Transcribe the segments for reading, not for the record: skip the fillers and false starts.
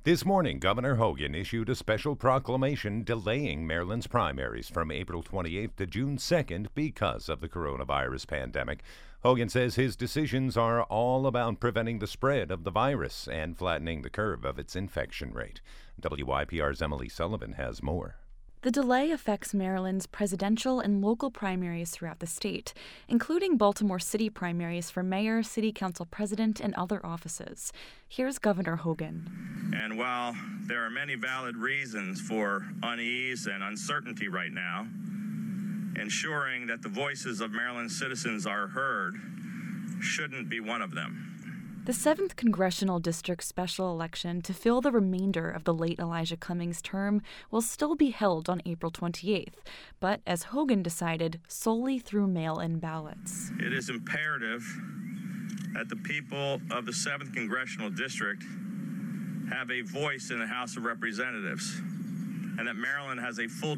This morning, Governor Hogan issued a special proclamation delaying Maryland's primaries from April 28th to June 2nd because of the coronavirus pandemic. Hogan says his decisions are all about preventing the spread of the virus and flattening the curve of its infection rate. WYPR's Emily Sullivan has more. The delay affects Maryland's presidential and local primaries throughout the state, including Baltimore City primaries for mayor, city council president, and other offices. Here's Governor Hogan. And while there are many valid reasons for unease and uncertainty right now, ensuring that the voices of Maryland's citizens are heard shouldn't be one of them. The 7th Congressional District special election to fill the remainder of the late Elijah Cummings term will still be held on April 28th, but as Hogan decided, solely through mail-in ballots. It is imperative that the people of the 7th Congressional District have a voice in the House of Representatives, and that Maryland has a full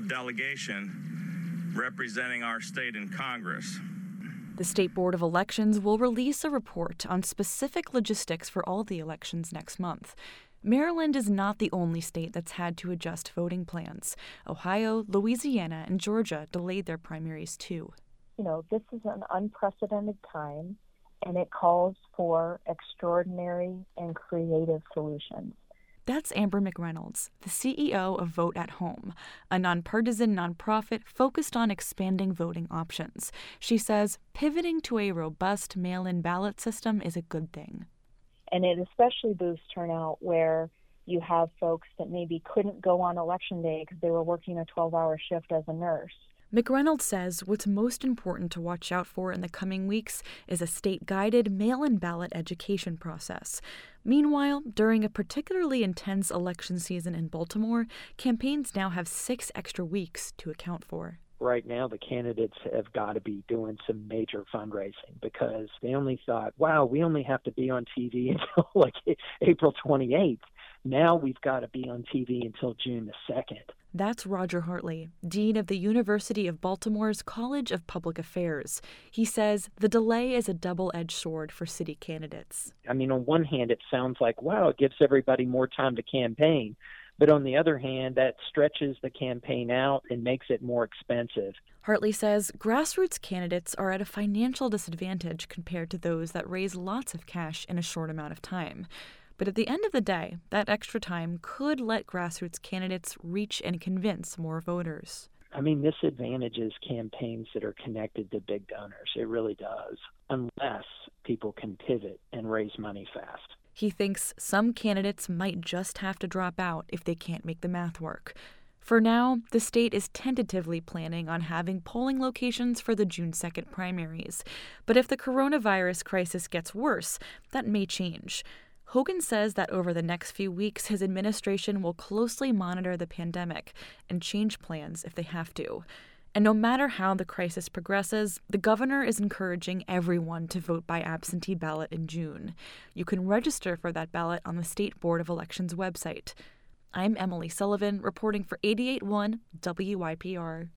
delegation representing our state in Congress. The State Board of Elections will release a report on specific logistics for all the elections next month. Maryland is not the only state that's had to adjust voting plans. Ohio, Louisiana, and Georgia delayed their primaries too. This is an unprecedented time, and it calls for extraordinary and creative solutions. That's Amber McReynolds, the CEO of Vote at Home, a nonpartisan nonprofit focused on expanding voting options. She says pivoting to a robust mail-in ballot system is a good thing. And it especially boosts turnout where you have folks that maybe couldn't go on election day because they were working a 12-hour shift as a nurse. McReynolds says what's most important to watch out for in the coming weeks is a state-guided mail-in ballot education process. Meanwhile, during a particularly intense election season in Baltimore, campaigns now have 6 extra weeks to account for. Right now, the candidates have got to be doing some major fundraising because they only thought, wow, we only have to be on TV until April 28th. Now we've got to be on TV until June the 2nd. That's Roger Hartley, Dean of the University of Baltimore's College of Public Affairs. He says the delay is a double-edged sword for city candidates. On one hand, it sounds like, wow, it gives everybody more time to campaign. But on the other hand, that stretches the campaign out and makes it more expensive. Hartley says grassroots candidates are at a financial disadvantage compared to those that raise lots of cash in a short amount of time. But at the end of the day, that extra time could let grassroots candidates reach and convince more voters. This advantages campaigns that are connected to big donors. It really does, unless people can pivot and raise money fast. He thinks some candidates might just have to drop out if they can't make the math work. For now, the state is tentatively planning on having polling locations for the June 2nd primaries. But if the coronavirus crisis gets worse, that may change. Hogan says that over the next few weeks, his administration will closely monitor the pandemic and change plans if they have to. And no matter how the crisis progresses, the governor is encouraging everyone to vote by absentee ballot in June. You can register for that ballot on the State Board of Elections website. I'm Emily Sullivan, reporting for 88.1 WYPR.